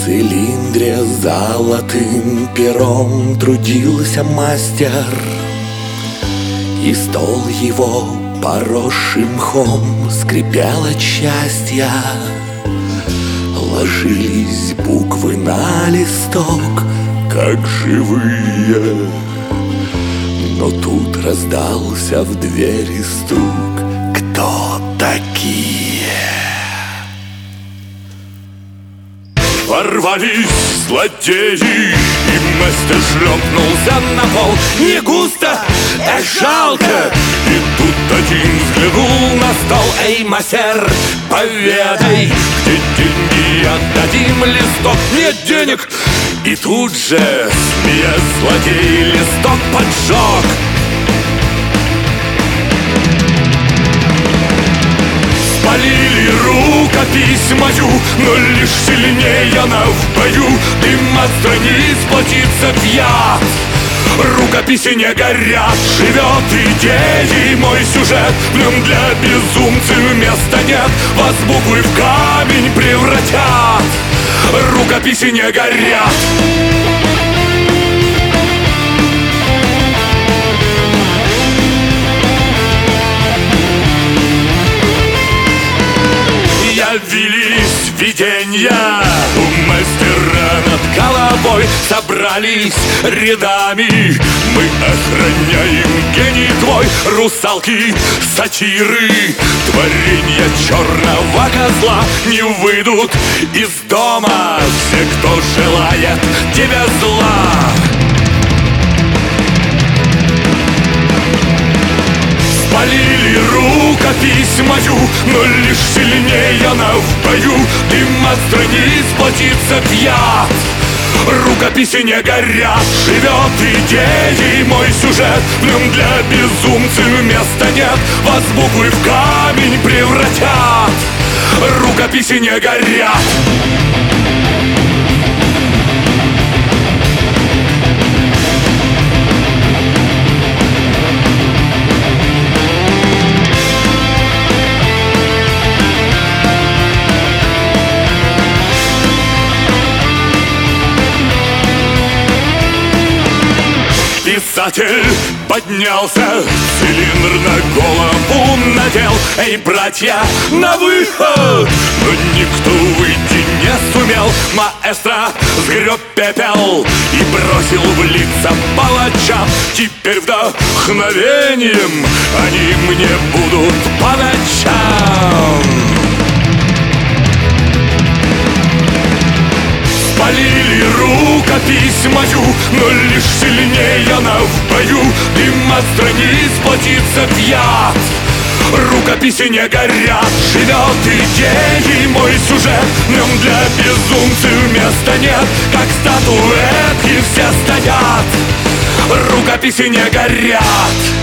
цилиндре золотым пером трудился мастер, и стол его, поросший мхом, скрипел от счастья. Ложились буквы на листок, как живые. Но тут раздался в двери стук. Кто такие? Ворвались злодеи, и мастер шлепнулся на пол. Не густо, жалко. И тут один взглянул на стол. Эй, мастер, поведай, где деньги, отдадим листок. Нет денег. И тут же, смеясь, злодей листок поджег. Спалили рукопись мою, но лишь сильнее она в бою. Дым от страниц плотится в яд, рукописи не горят. Живет идеей мой сюжет, в нем для безумцев места нет. Вас буквы в камень превратят, рукописи не горят. Явились видения у мастера над головой. Собрались рядами, мы охраняем гений твой. Русалки, сатиры, творенья черного козла не выйдут из дома все, кто желает тебя зла. Спалили рукопись мою, но лишь сильнее она в бою. Дым от страниц плотится в яд, рукописи не горят. Живет идеей мой сюжет, в нем для безумцев места нет. Вас буквы в камень превратят, рукописи не горят. Писатель поднялся, цилиндр на голову надел. Эй, братья, на выход! Но никто выйти не сумел. Маэстро сгреб пепел и бросил в лица палачам. Теперь вдохновением они мне будут по ночам. Спалили рукопись мою, но лишь сильнее она в бою. Дым от страниц плотится в яд, рукописи не горят. Живет идеей мой сюжет, в нем для безумцев места нет. Как статуэтки все стоят, рукописи не горят.